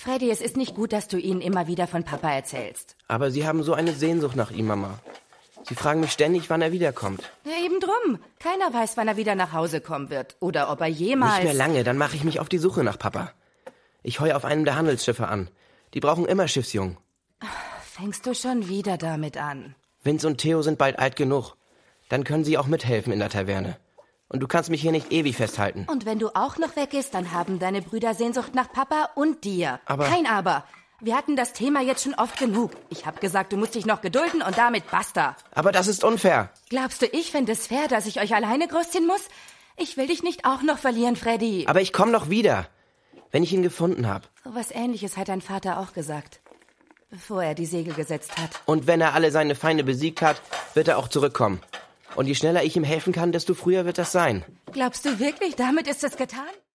Freddy, es ist nicht gut, dass du ihnen immer wieder von Papa erzählst. Aber sie haben so eine Sehnsucht nach ihm, Mama. Sie fragen mich ständig, wann er wiederkommt. Ja, eben drum. Keiner weiß, wann er wieder nach Hause kommen wird. Oder ob er jemals... Nicht mehr lange, dann mache ich mich auf die Suche nach Papa. Ich heue auf einem der Handelsschiffe an. Die brauchen immer Schiffsjungen. Fängst du schon wieder damit an? Vince und Theo sind bald alt genug. Dann können sie auch mithelfen in der Taverne. Und du kannst mich hier nicht ewig festhalten. Und wenn du auch noch weggehst, dann haben deine Brüder Sehnsucht nach Papa und dir. Aber... Kein Aber. Wir hatten das Thema jetzt schon oft genug. Ich habe gesagt, du musst dich noch gedulden und damit basta. Aber das ist unfair. Glaubst du, ich finde es fair, dass ich euch alleine großziehen muss? Ich will dich nicht auch noch verlieren, Freddy. Aber ich komme noch wieder, wenn ich ihn gefunden habe. So was Ähnliches hat dein Vater auch gesagt, bevor er die Segel gesetzt hat. Und wenn er alle seine Feinde besiegt hat, wird er auch zurückkommen. Und je schneller ich ihm helfen kann, desto früher wird das sein. Glaubst du wirklich, damit ist es getan?